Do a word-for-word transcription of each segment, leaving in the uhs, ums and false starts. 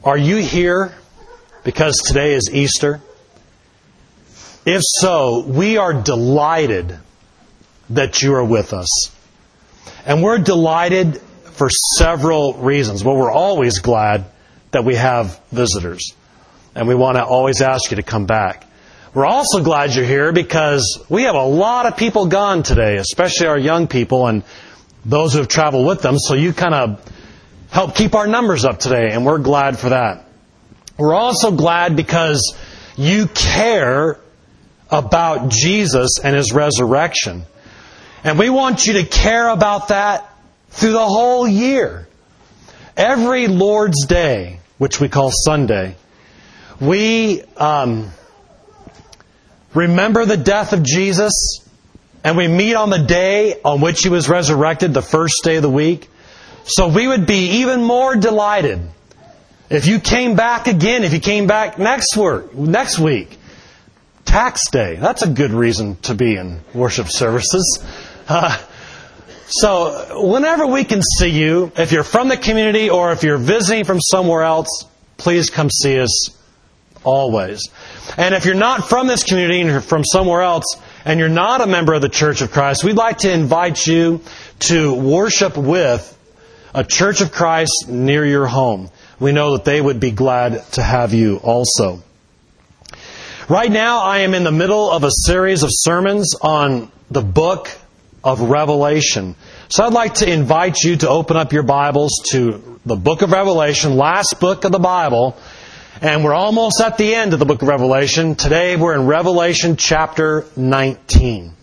Are you here because today is Easter? If so, we are delighted that you are with us. And we're delighted for several reasons. Well, we're always glad that we have visitors. And we want to always ask you to come back. We're also glad you're here because we have a lot of people gone today, especially our young people and those who have traveled with them. So you kind of help keep our numbers up today, and we're glad for that. We're also glad because you care about Jesus and His resurrection. And we want you to care about that through the whole year. Every Lord's Day, which we call Sunday, we um, remember the death of Jesus, and we meet on the day on which He was resurrected, the first day of the week. So we would be even more delighted if you came back again, if you came back next work, next week. Tax day. That's a good reason to be in worship services. Uh, so whenever we can see you, if you're from the community or if you're visiting from somewhere else, please come see us always. And if you're not from this community and you're from somewhere else and you're not a member of the Church of Christ, we'd like to invite you to worship with a Church of Christ near your home. We know that they would be glad to have you also. Right now, I am in the middle of a series of sermons on the book of Revelation. So I'd like to invite you to open up your Bibles to the book of Revelation, last book of the Bible. And we're almost at the end of the book of Revelation. Today we're in Revelation chapter nineteen.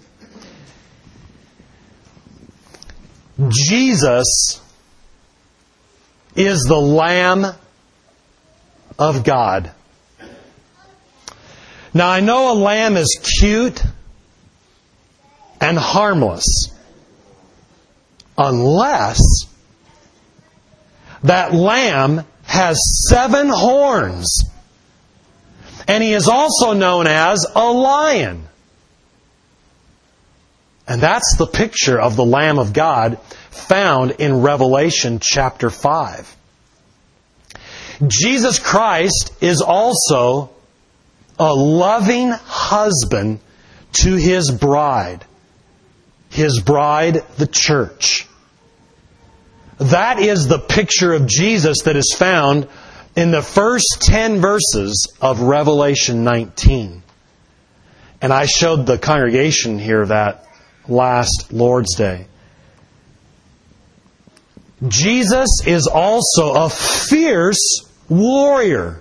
Jesus is the Lamb of God. Now, I know a lamb is cute and harmless unless that lamb has seven horns. And he is also known as a lion. And that's the picture of the Lamb of God found in Revelation chapter five. Jesus Christ is also a loving husband to His bride. His bride, the church. That is the picture of Jesus that is found in the first ten verses of Revelation nineteen. And I showed the congregation here that last Lord's Day. Jesus is also a fierce warrior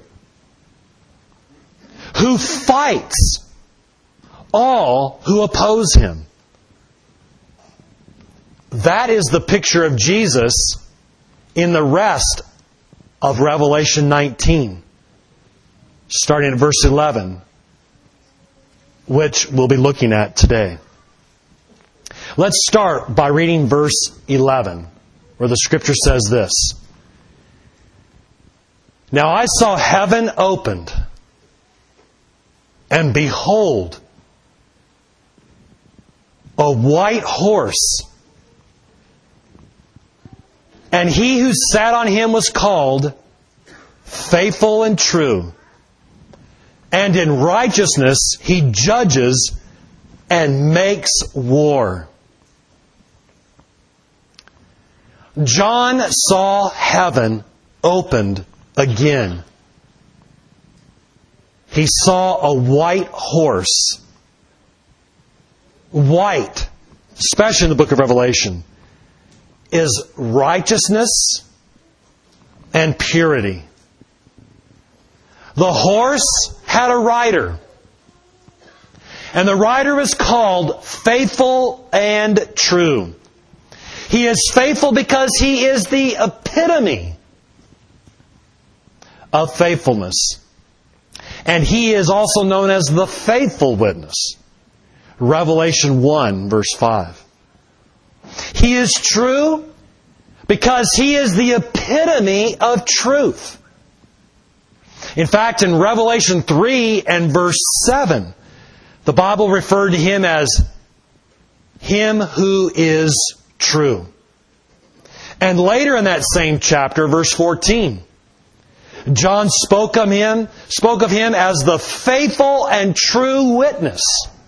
who fights all who oppose Him. That is the picture of Jesus in the rest of Revelation nineteen, starting at verse eleven, which we'll be looking at today. Let's start by reading verse eleven, where the Scripture says this. Now I saw heaven opened, and behold, a white horse. And He who sat on him was called Faithful and True. And in righteousness He judges and makes war. John saw heaven opened again. He saw a white horse. White, especially in the book of Revelation, is righteousness and purity. The horse had a rider. And the rider was called Faithful and True. He is faithful because he is the epitome of faithfulness. And he is also known as the faithful witness. Revelation one, verse five. He is true because he is the epitome of truth. In fact, in Revelation three and verse seven, the Bible referred to Him as Him who is true. And later in that same chapter, verse fourteen, John spoke of him, spoke of him as the faithful and true witness.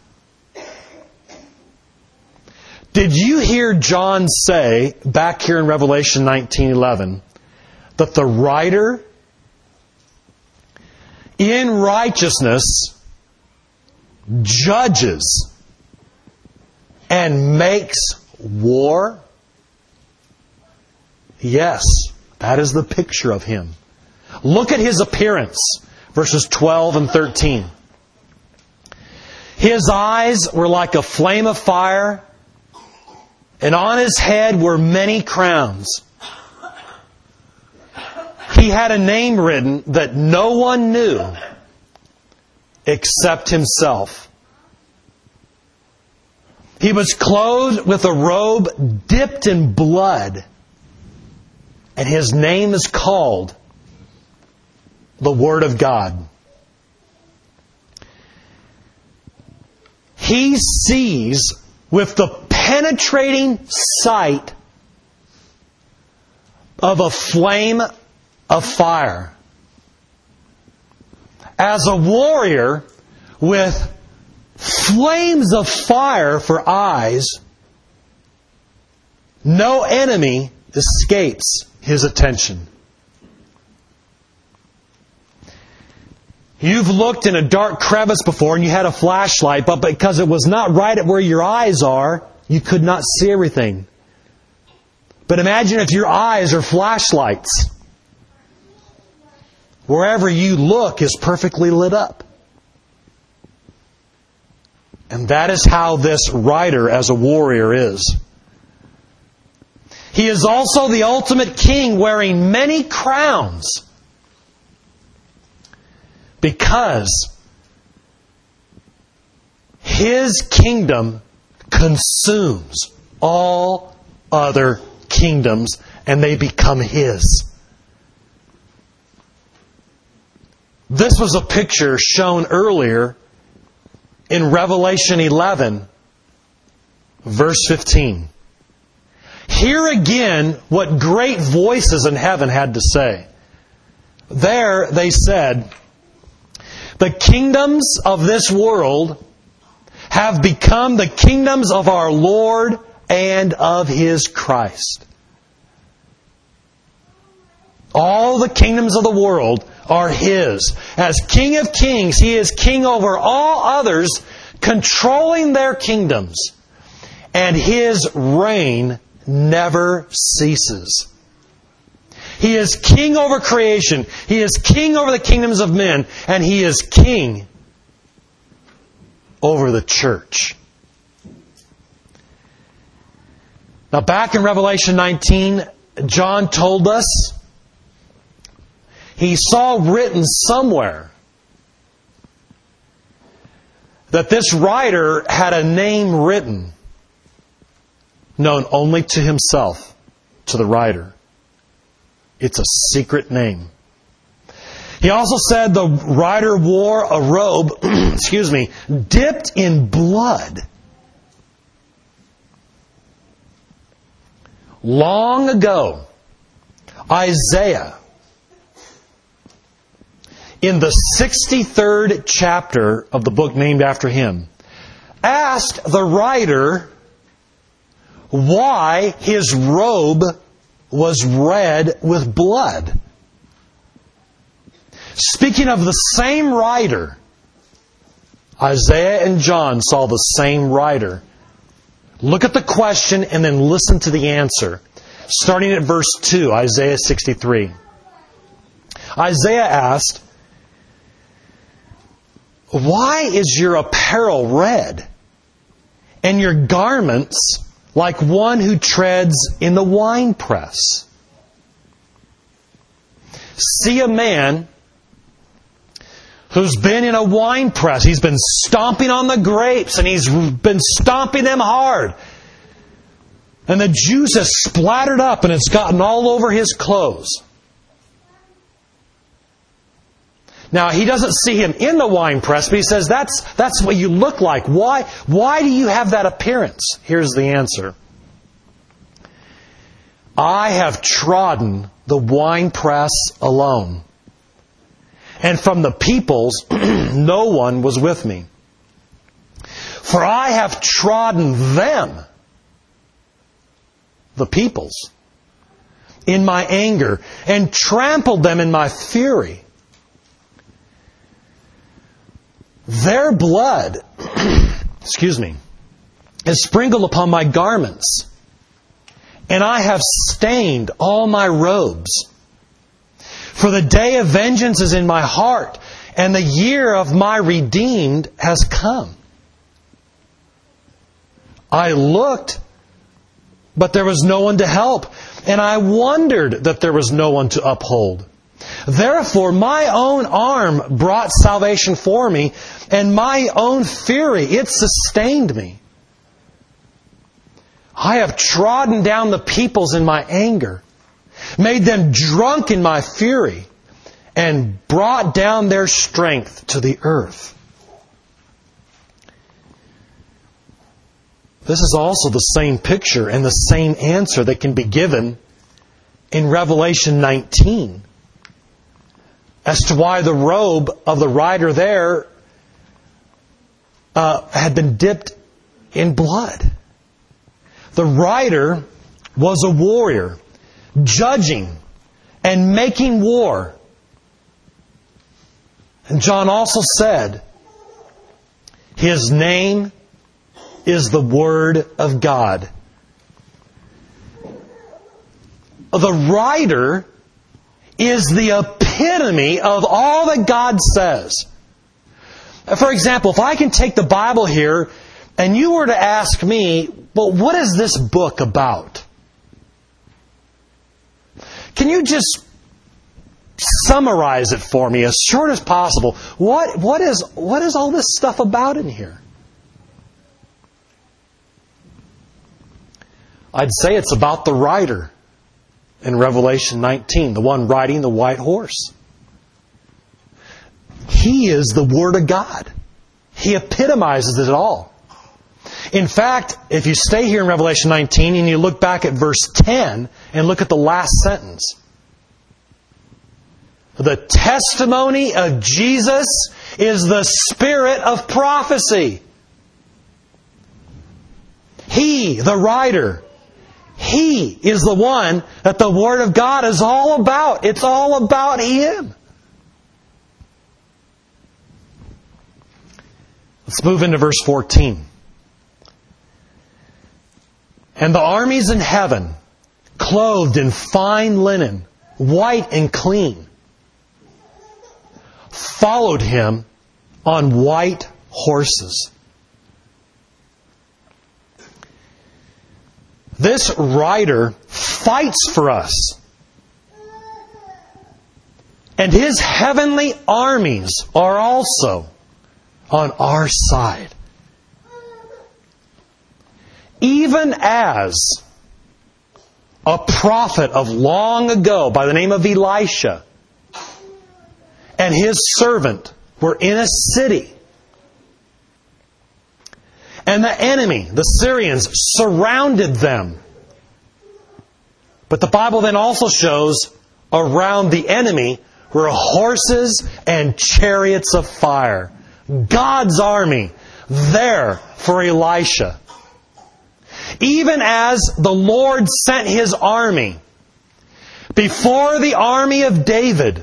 Did you hear John say, back here in Revelation nineteen eleven, that the writer in righteousness judges and makes war? Yes, that is the picture of him. Look at his appearance, verses twelve and thirteen. His eyes were like a flame of fire, and on his head were many crowns. He had a name written that no one knew except himself. He was clothed with a robe dipped in blood, and his name is called the Word of God. He sees with the penetrating sight of a flame of fire. As a warrior with flames of fire for eyes, no enemy escapes his attention. You've looked in a dark crevice before and you had a flashlight, but because it was not right at where your eyes are, you could not see everything. But imagine if your eyes are flashlights. Wherever you look is perfectly lit up. And that is how this rider as a warrior is. He is also the ultimate king wearing many crowns, because his kingdom consumes all other kingdoms and they become his. This was a picture shown earlier in Revelation eleven, verse fifteen. Hear again what great voices in heaven had to say. There they said, "The kingdoms of this world have become the kingdoms of our Lord and of His Christ." All the kingdoms of the world are His. As King of Kings, He is King over all others, controlling their kingdoms. And His reign never ceases. He is King over creation. He is King over the kingdoms of men. And He is King over the church. Now back in Revelation nineteen, John told us he saw written somewhere that this writer had a name written known only to himself, to the writer. It's a secret name. He also said the writer wore a robe, excuse me, dipped in blood. Long ago, Isaiah, in the sixty-third chapter of the book named after him, asked the writer why his robe was red with blood. Speaking of the same writer, Isaiah and John saw the same writer. Look at the question and then listen to the answer. Starting at verse two, Isaiah sixty-three. Isaiah asked, "Why is your apparel red, and your garments like one who treads in the winepress? See a man who's been in a winepress. He's been stomping on the grapes, and he's been stomping them hard. And the juice has splattered up, and it's gotten all over his clothes." Now, he doesn't see him in the winepress, but he says, that's, that's what you look like. Why, why do you have that appearance? Here's the answer. "I have trodden the winepress alone, and from the peoples no one was with me. For I have trodden them, the peoples, in my anger, and trampled them in my fury. Their blood, excuse me, is sprinkled upon my garments, and I have stained all my robes. For the day of vengeance is in my heart, and the year of my redeemed has come. I looked, but there was no one to help, and I wondered that there was no one to uphold. Therefore, my own arm brought salvation for me, and my own fury, it sustained me. I have trodden down the peoples in my anger, made them drunk in my fury, and brought down their strength to the earth. This is also the same picture and the same answer that can be given in Revelation nineteen as to why the robe of the rider there uh, had been dipped in blood. The rider was a warrior, judging and making war. And John also said, his name is the Word of God. The rider is the epitome of all that God says. For example, if I can take the Bible here and you were to ask me, well, what is this book about? Can you just summarize it for me as short as possible? What, what is, what is all this stuff about in here? I'd say it's about the rider in Revelation nineteen, the one riding the white horse. He is the Word of God. He epitomizes it all. In fact, if you stay here in Revelation nineteen and you look back at verse ten and look at the last sentence, the testimony of Jesus is the spirit of prophecy. He, the rider, He is the one that the Word of God is all about. It's all about Him. Let's move into verse fourteen. And the armies in heaven, clothed in fine linen, white and clean, followed Him on white horses. This rider fights for us. And His heavenly armies are also on our side. Even as a prophet of long ago by the name of Elisha and his servant were in a city, and the enemy, the Syrians, surrounded them. But the Bible then also shows around the enemy were horses and chariots of fire. God's army there for Elisha. Even as the Lord sent His army before the army of David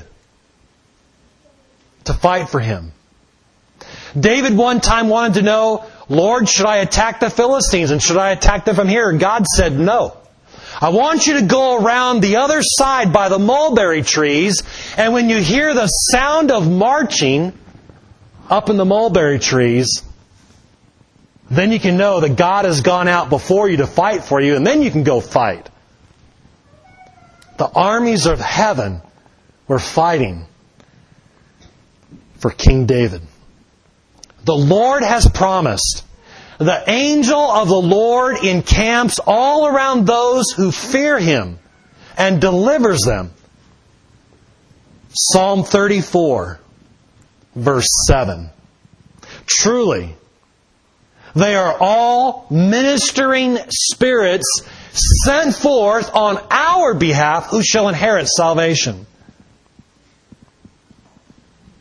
to fight for Him. David one time wanted to know, Lord, should I attack the Philistines and should I attack them from here? And God said, no. I want you to go around the other side by the mulberry trees, and when you hear the sound of marching up in the mulberry trees, then you can know that God has gone out before you to fight for you, and then you can go fight. The armies of heaven were fighting for King David. The Lord has promised, the angel of the Lord encamps all around those who fear Him and delivers them. Psalm thirty-four, verse seven. Truly, they are all ministering spirits sent forth on our behalf who shall inherit salvation.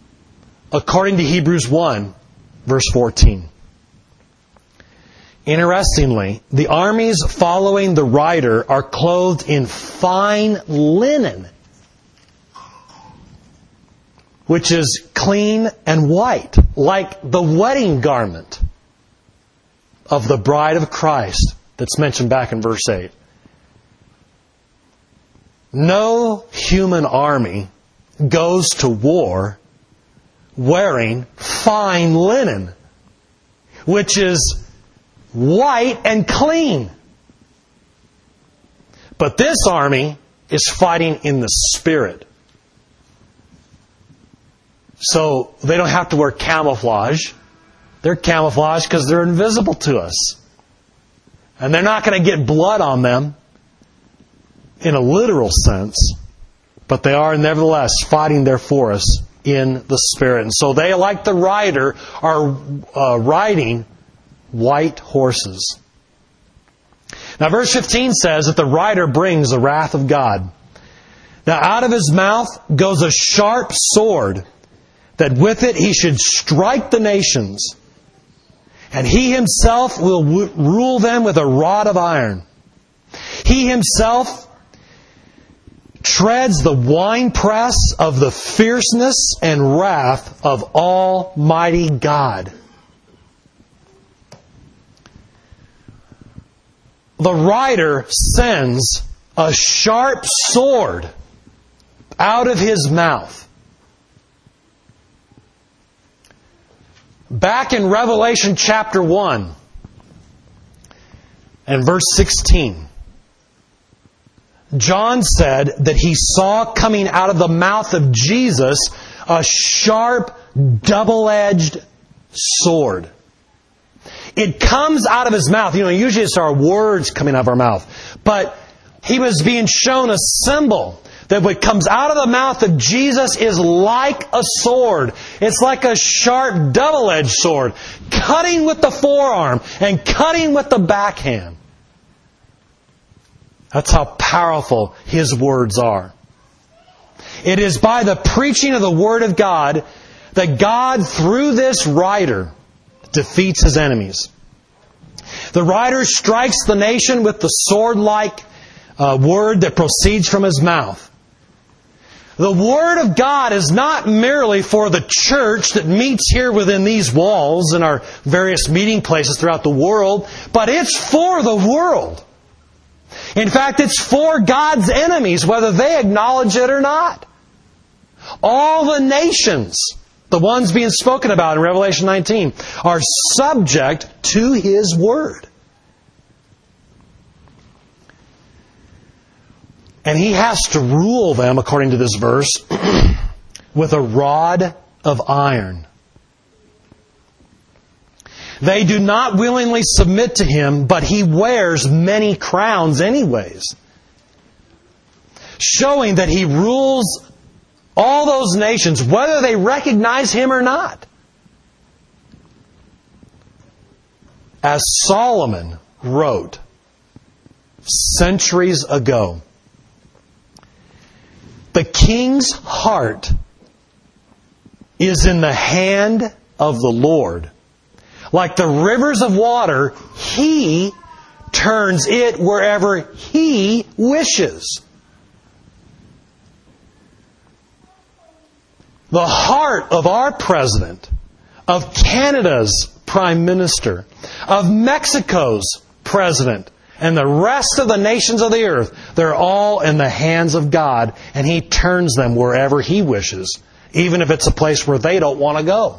according to Hebrews one, verse fourteen. Interestingly, the armies following the rider are clothed in fine linen, which is clean and white, like the wedding garment of the bride of Christ that's mentioned back in verse eight. No human army goes to war wearing fine linen, which is white and clean. But this army is fighting in the Spirit. So they don't have to wear camouflage. They're camouflaged because they're invisible to us. And they're not going to get blood on them in a literal sense. But they are nevertheless fighting there for us in the Spirit. And so they, like the rider, are uh, riding white horses. Now verse fifteen says that the rider brings the wrath of God. Now out of his mouth goes a sharp sword, that with it he should strike the nations. And he himself will w- rule them with a rod of iron. He himself treads the winepress of the fierceness and wrath of Almighty God. The rider sends a sharp sword out of his mouth. Back in Revelation chapter one and verse sixteen, John said that he saw coming out of the mouth of Jesus a sharp, double-edged sword. It comes out of his mouth. You know, usually it's our words coming out of our mouth. But he was being shown a symbol that what comes out of the mouth of Jesus is like a sword. It's like a sharp, double-edged sword, cutting with the forearm and cutting with the backhand. That's how powerful His words are. It is by the preaching of the Word of God that God, through this rider, defeats His enemies. The rider strikes the nation with the sword-like uh, word that proceeds from his mouth. The Word of God is not merely for the church that meets here within these walls and our various meeting places throughout the world, but it's for the world. In fact, it's for God's enemies, whether they acknowledge it or not. All the nations, the ones being spoken about in Revelation nineteen, are subject to His Word. And He has to rule them, according to this verse, with a rod of iron. They do not willingly submit to Him, but He wears many crowns anyways, showing that He rules all those nations, whether they recognize Him or not. As Solomon wrote centuries ago, the king's heart is in the hand of the Lord. Like the rivers of water, He turns it wherever He wishes. The heart of our president, of Canada's prime minister, of Mexico's president, and the rest of the nations of the earth, they're all in the hands of God, and He turns them wherever He wishes, even if it's a place where they don't want to go.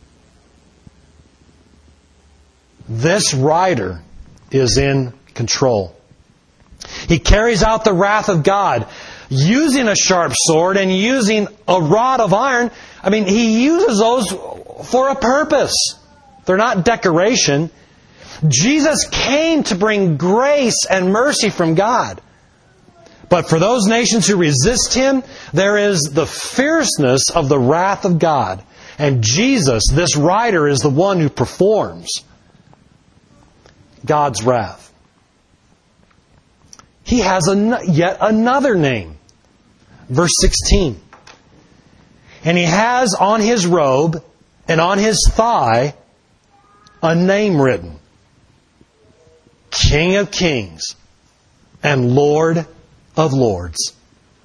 This rider is in control. He carries out the wrath of God using a sharp sword and using a rod of iron. I mean, He uses those for a purpose. They're not decoration. Jesus came to bring grace and mercy from God. But for those nations who resist Him, there is the fierceness of the wrath of God. And Jesus, this rider, is the one who performs God's wrath. He has a, yet another name. Verse sixteen. And he has on his robe and on his thigh a name written. King of Kings and Lord of Lords.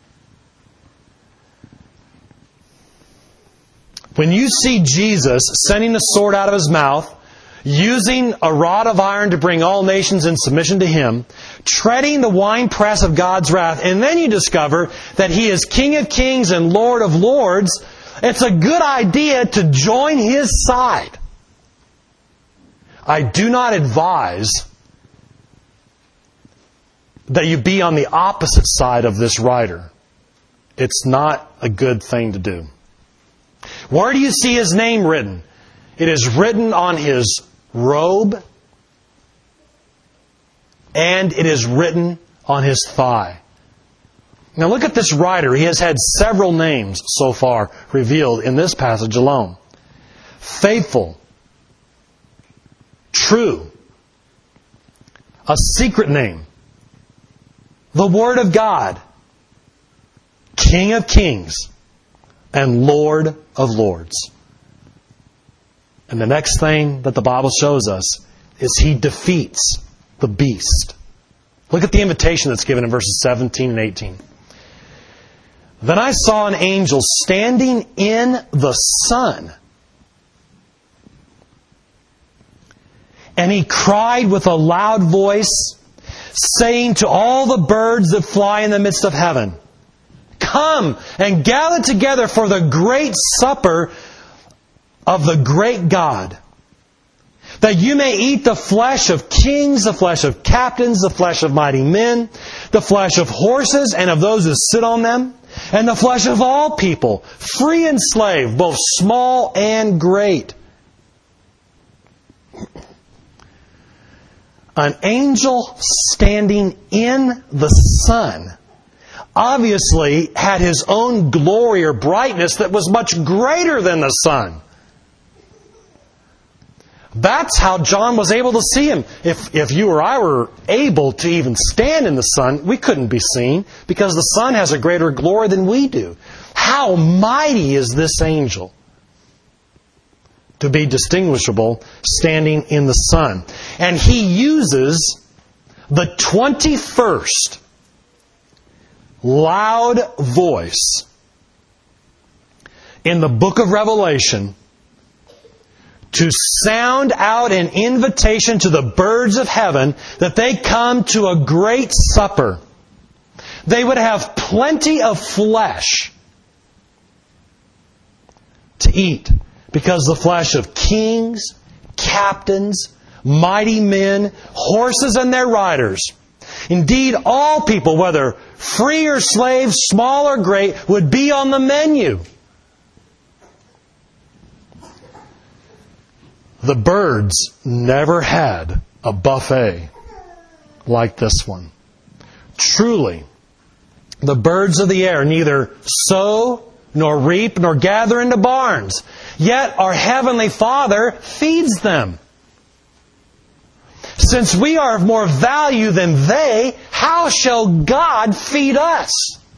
When you see Jesus sending the sword out of His mouth, using a rod of iron to bring all nations in submission to Him, treading the winepress of God's wrath, and then you discover that He is King of Kings and Lord of Lords, it's a good idea to join His side. I do not advise that you be on the opposite side of this rider. It's not a good thing to do. Where do you see His name written? It is written on His robe, and it is written on His thigh. Now look at this rider. He has had several names so far revealed in this passage alone. Faithful, true, a secret name, the Word of God, King of Kings, and Lord of Lords. And the next thing that the Bible shows us is He defeats the beast. Look at the invitation that's given in verses seventeen and eighteen. Then I saw an angel standing in the sun, and he cried with a loud voice, saying to all the birds that fly in the midst of heaven, come and gather together for the great supper of the great God, that you may eat the flesh of kings, the flesh of captains, the flesh of mighty men, the flesh of horses and of those who sit on them, and the flesh of all people, free and slave, both small and great. An angel standing in the sun obviously had his own glory or brightness that was much greater than the sun. That's how John was able to see Him. If, if you or I were able to even stand in the sun, we couldn't be seen because the sun has a greater glory than we do. How mighty is this angel to be distinguishable standing in the sun? And he uses the twenty-first loud voice in the book of Revelation to sound out an invitation to the birds of heaven that they come to a great supper. They would have plenty of flesh to eat, because the flesh of kings, captains, mighty men, horses and their riders, indeed all people, whether free or slave, small or great, would be on the menu. The birds never had a buffet like this one. Truly, the birds of the air neither sow, nor reap, nor gather into barns, yet our Heavenly Father feeds them. Since we are of more value than they, how shall God feed us?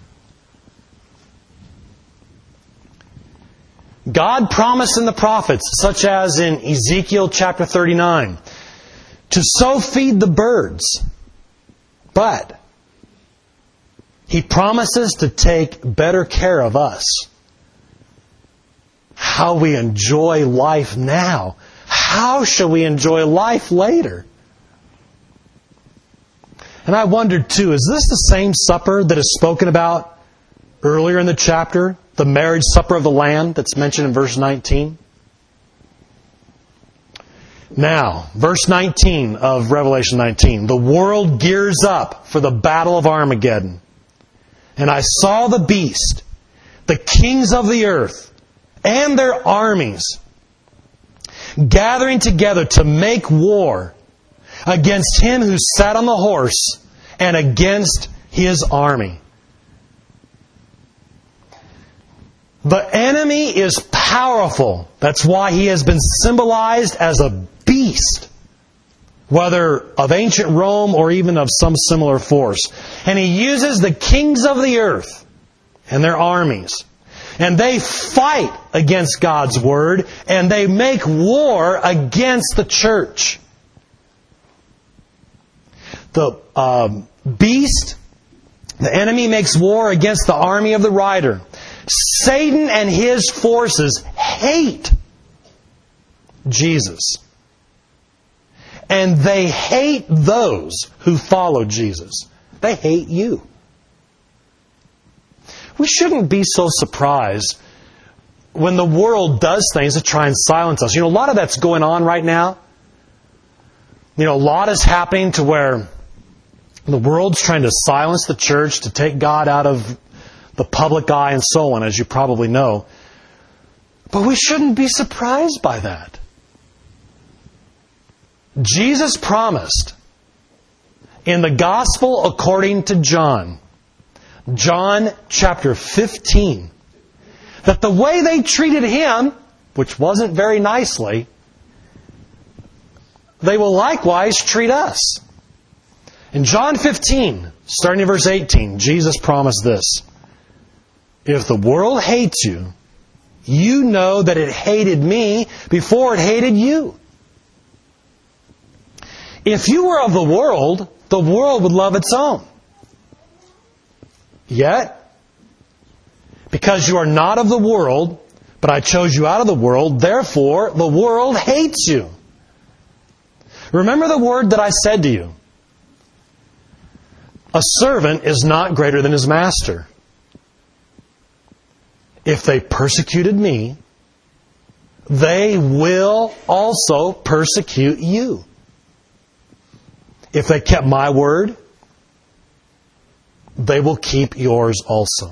God promised in the prophets, such as in Ezekiel chapter thirty-nine, to so feed the birds. But He promises to take better care of us. How we enjoy life now. How shall we enjoy life later? And I wondered too, is this the same supper that is spoken about earlier in the chapter? The marriage supper of the Lamb that's mentioned in verse nineteen? Now, verse nineteen of Revelation nineteen. The world gears up for the battle of Armageddon. And I saw the beast, the kings of the earth, and their armies gathering together to make war against him who sat on the horse and against his army. The enemy is powerful. That's why he has been symbolized as a beast, whether of ancient Rome or even of some similar force. And he uses the kings of the earth and their armies. And they fight against God's Word, and they make war against the church. The um, beast, the enemy, makes war against the army of the rider. Satan and his forces hate Jesus. And they hate those who follow Jesus. They hate you. We shouldn't be so surprised when the world does things to try and silence us. You know, a lot of that's going on right now. You know, a lot is happening to where the world's trying to silence the church, to take God out of the public eye and so on, as you probably know. But we shouldn't be surprised by that. Jesus promised in the Gospel according to John, John chapter fifteen, that the way they treated Him, which wasn't very nicely, they will likewise treat us. In John fifteen, starting in verse eighteen, Jesus promised this: if the world hates you, you know that it hated me before it hated you. If you were of the world, the world would love its own. Yet, because you are not of the world, but I chose you out of the world, therefore the world hates you. Remember the word that I said to you. A servant is not greater than his master. If they persecuted me, they will also persecute you. If they kept my word, they will keep yours also.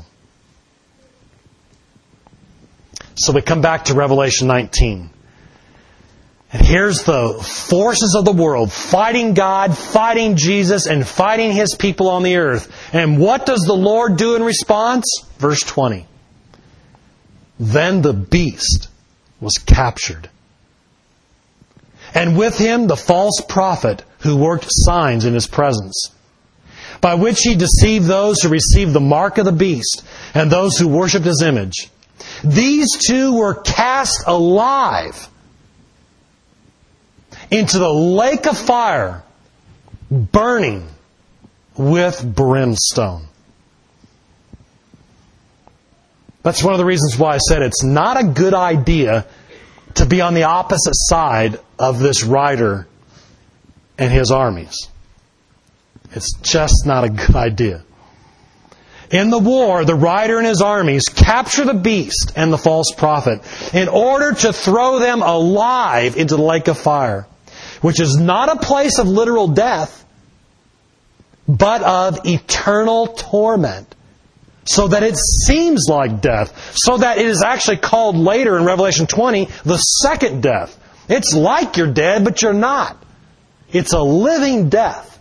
So we come back to Revelation nineteen. And here's the forces of the world fighting God, fighting Jesus, and fighting His people on the earth. And what does the Lord do in response? Verse twenty. Then the beast was captured. And with him the false prophet who worked signs in his presence, by which he deceived those who received the mark of the beast and those who worshipped his image. These two were cast alive into the lake of fire, burning with brimstone. That's one of the reasons why I said it's not a good idea to be on the opposite side of this rider and his armies. It's just not a good idea. In the war, the rider and his armies capture the beast and the false prophet in order to throw them alive into the lake of fire, which is not a place of literal death, but of eternal torment, so that it seems like death, so that it is actually called later in Revelation twenty the second death. It's like you're dead, but you're not. It's a living death.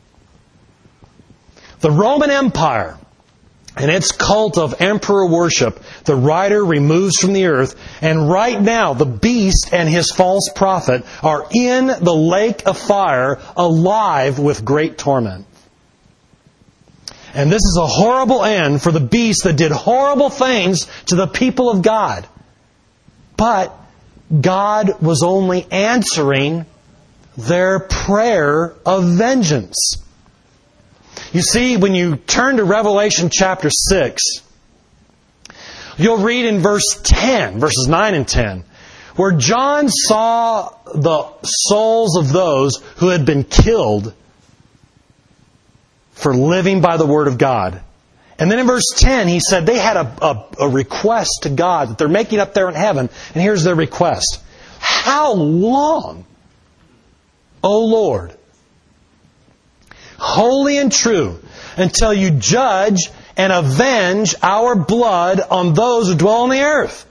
The Roman Empire and its cult of emperor worship, the rider removes from the earth, and right now the beast and his false prophet are in the lake of fire, alive with great torment. And this is a horrible end for the beast that did horrible things to the people of God. But God was only answering their prayer of vengeance. You see, when you turn to Revelation chapter six, you'll read in verse ten, verses nine and ten, where John saw the souls of those who had been killed for living by the Word of God. And then in verse ten, he said they had a, a, a request to God that they're making up there in heaven. And here's their request. How long, O Lord, holy and true, until you judge and avenge our blood on those who dwell on the earth?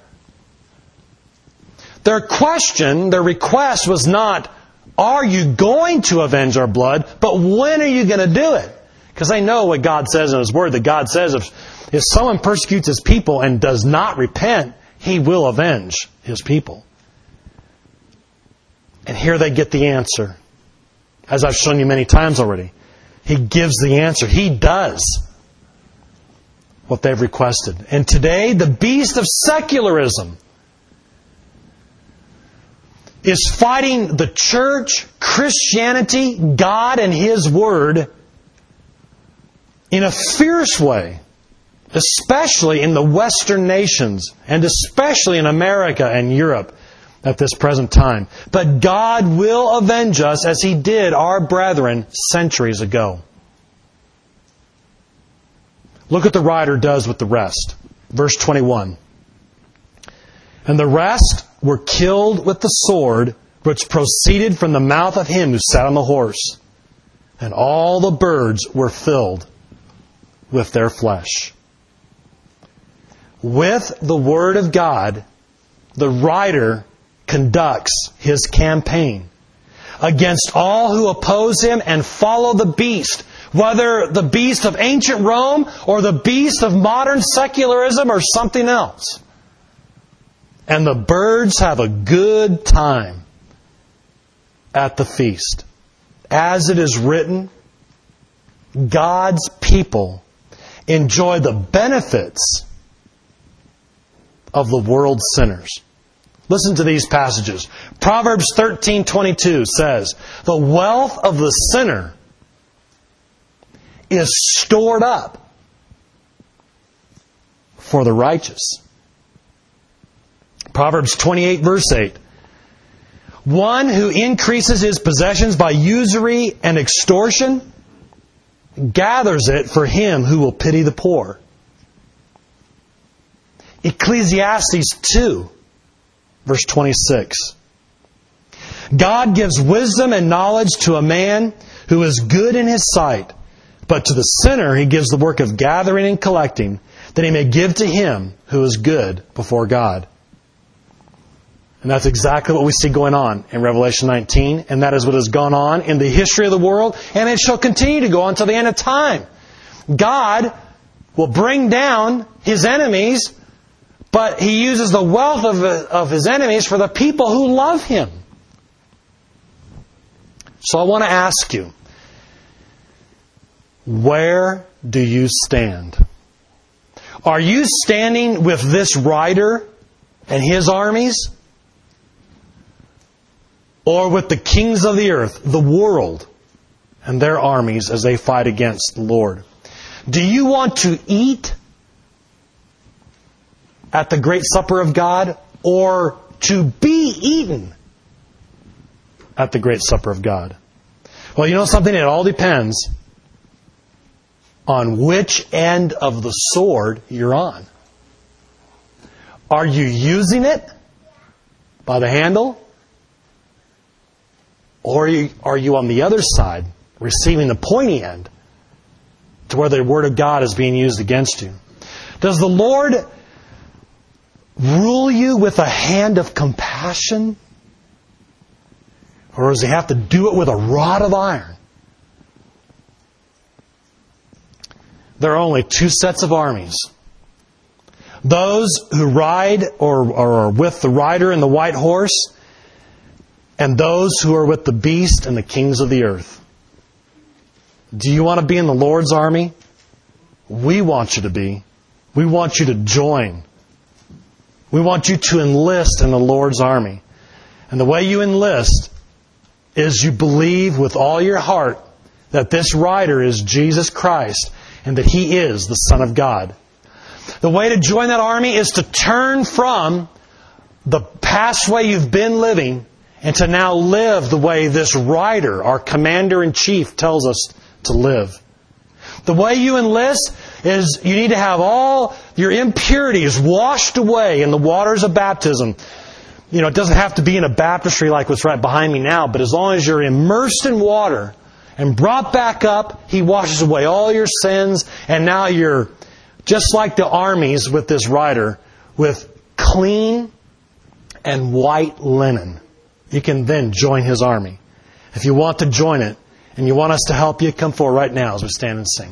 Their question, their request was not, are you going to avenge our blood, but when are you going to do it? Because they know what God says in His Word, that God says if, if someone persecutes His people and does not repent, He will avenge His people. And here they get the answer. As I've shown you many times already. He gives the answer. He does what they've requested. And today, the beast of secularism is fighting the church, Christianity, God, and His Word in a fierce way, especially in the Western nations, and especially in America and Europe at this present time. But God will avenge us as He did our brethren centuries ago. Look what the writer does with the rest. Verse twenty-one. And the rest were killed with the sword which proceeded from the mouth of him who sat on the horse. And all the birds were filled with their flesh. With the Word of God, the writer conducts his campaign against all who oppose him and follow the beast, whether the beast of ancient Rome or the beast of modern secularism or something else. And the birds have a good time at the feast. As it is written, God's people enjoy the benefits of the world's sinners. Listen to these passages. Proverbs thirteen twenty-two says, the wealth of the sinner is stored up for the righteous. Proverbs twenty-eight verse eight. One who increases his possessions by usury and extortion gathers it for him who will pity the poor. Ecclesiastes two verse twenty-six. God gives wisdom and knowledge to a man who is good in his sight, but to the sinner He gives the work of gathering and collecting, that he may give to him who is good before God. And that's exactly what we see going on in Revelation nineteen, and that is what has gone on in the history of the world, and it shall continue to go on until the end of time. God will bring down His enemies, but He uses the wealth of, of His enemies for the people who love Him. So I want to ask you, where do you stand? Are you standing with this writer and his armies? Or with the kings of the earth, the world, and their armies as they fight against the Lord? Do you want to eat at the great supper of God, or to be eaten at the great supper of God? Well, you know something? It all depends on which end of the sword you're on. Are you using it by the handle? Or are you, are you on the other side, receiving the pointy end, to where the Word of God is being used against you? Does the Lord rule you with a hand of compassion? Or does He have to do it with a rod of iron? There are only two sets of armies. Those who ride or, or are with the rider and the white horse, and those who are with the beast and the kings of the earth. Do you want to be in the Lord's army? We want you to be. We want you to join. We want you to enlist in the Lord's army. And the way you enlist is you believe with all your heart that this rider is Jesus Christ and that He is the Son of God. The way to join that army is to turn from the past way you've been living and to now live the way this rider, our commander-in-chief, tells us to live. The way you enlist is you need to have all your impurities washed away in the waters of baptism. You know, it doesn't have to be in a baptistry like what's right behind me now, but as long as you're immersed in water and brought back up, He washes away all your sins, and now you're just like the armies with this rider, with clean and white linen. You can then join His army. If you want to join it, and you want us to help you, come forward right now as we stand and sing.